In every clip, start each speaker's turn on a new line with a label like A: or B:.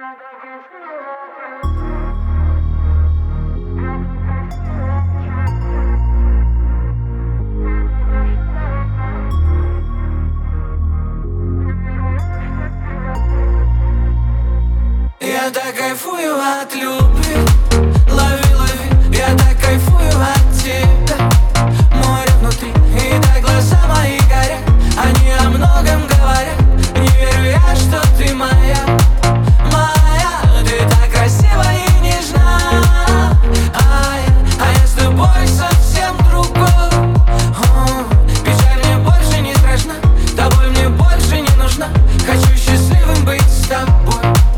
A: Я так кайфую от любви. Лови, лови, я так кайфую от тебя. Море внутри, и так глаза мои горят. Они о многом говорят. Не верю я, что ты моя, моя. Ты так красива и нежна. А я с тобой совсем другой. Печаль мне больше не страшна. Тобой мне больше не нужна. Хочу счастливым быть с тобой.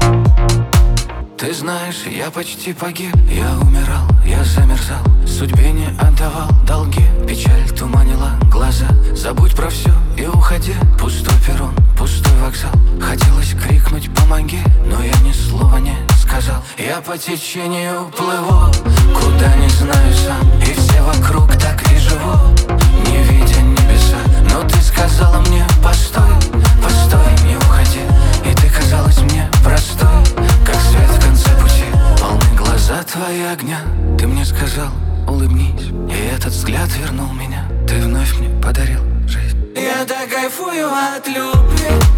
A: Ты знаешь, я почти погиб. Я умирал, я замерзал, судьбе не отдавал долги. Печаль туманила глаза. Забудь про все и уходи. Пустой перрон, пустой вокзал. Хотелось крикнуть «помоги», но я ни слова не сказал. Я по течению плыву, куда не знаю сам. И все вокруг так и живут, не видя небеса. Но ты сказала мне «постой, постой, не уходи». И ты казалась мне простой, как свет в конце пути. Полны глаза твои огня. Ты мне сказал улыбнись, и этот взгляд вернул меня. Ты вновь мне подарил жизнь. Я так кайфую от любви.